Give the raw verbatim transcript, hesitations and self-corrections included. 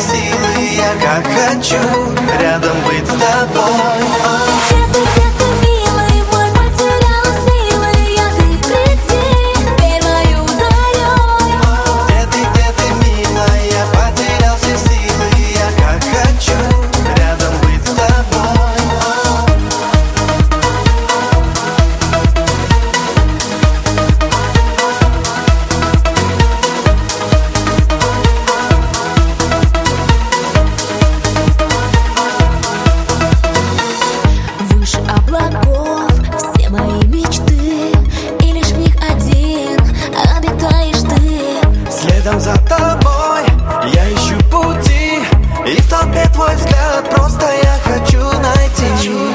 силы. Я как хочу рядом быть с тобой. Где ты, где ты, милый мой, потеряла силы. Я ты приди, верь мою зарей. Где ты, где ты, милая, я потерял все силы. Я как хочу рядом быть с тобой. Выше облаков все мои мечты, и лишь в них один обитаешь ты. Следом за тобой я ищу пути, и в толпе твой взгляд просто я хочу найти.